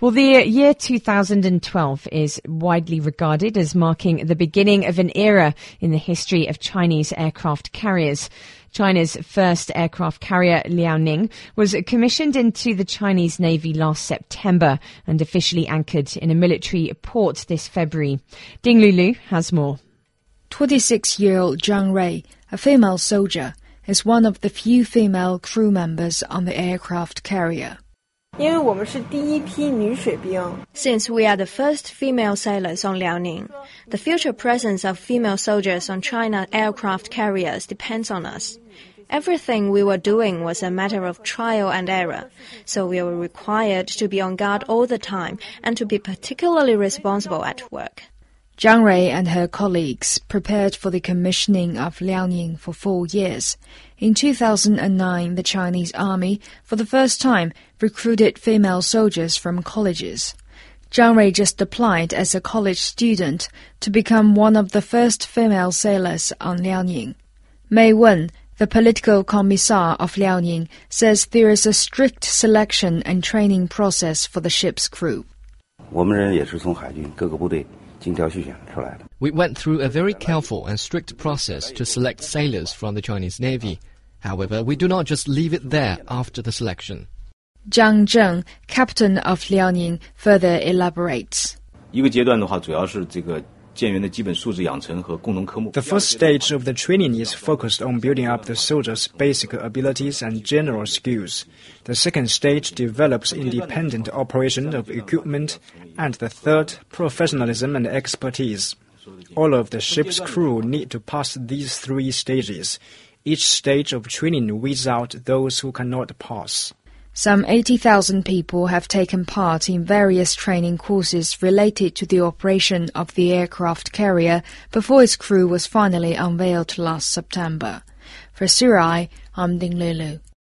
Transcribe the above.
Well, the year 2012 is widely regarded as marking the beginning of an era in the history of Chinese aircraft carriers. China's first aircraft carrier, Liaoning, was commissioned into the Chinese Navy last September and officially anchored in a military port this February. Ding Lulu has more. 26-year-old Zhang Rui, a female soldier, is one of the few female crew members on the aircraft carrier. Since we are the first female sailors on Liaoning, the future presence of female soldiers on China aircraft carriers depends on us. Everything we were doing was a matter of trial and error, so we were required to be on guard all the time and to be particularly responsible at work. Zhang Rui and her colleagues prepared for the commissioning of Liaoning for 4 years. In 2009, the Chinese Army, for the first time, recruited female soldiers from colleges. Zhang Rui just applied as a college student to become one of the first female sailors on Liaoning. Mei Wen, the political commissar of Liaoning, says there is a strict selection and training process for the ship's crew. We went through a very careful and strict process to select sailors from the Chinese Navy. However, we do not just leave it there after the selection. Zhang Zheng, captain of Liaoning, further elaborates. The first stage of the training is focused on building up the soldiers' basic abilities and general skills. The second stage develops independent operation of equipment, and the third, professionalism and expertise. All of the ship's crew need to pass these 3 stages. Each stage of training weeds out those who cannot pass. Some 80,000 people have taken part in various training courses related to the operation of the aircraft carrier before its crew was finally unveiled last September. For CRI, I'm Ding Lulu.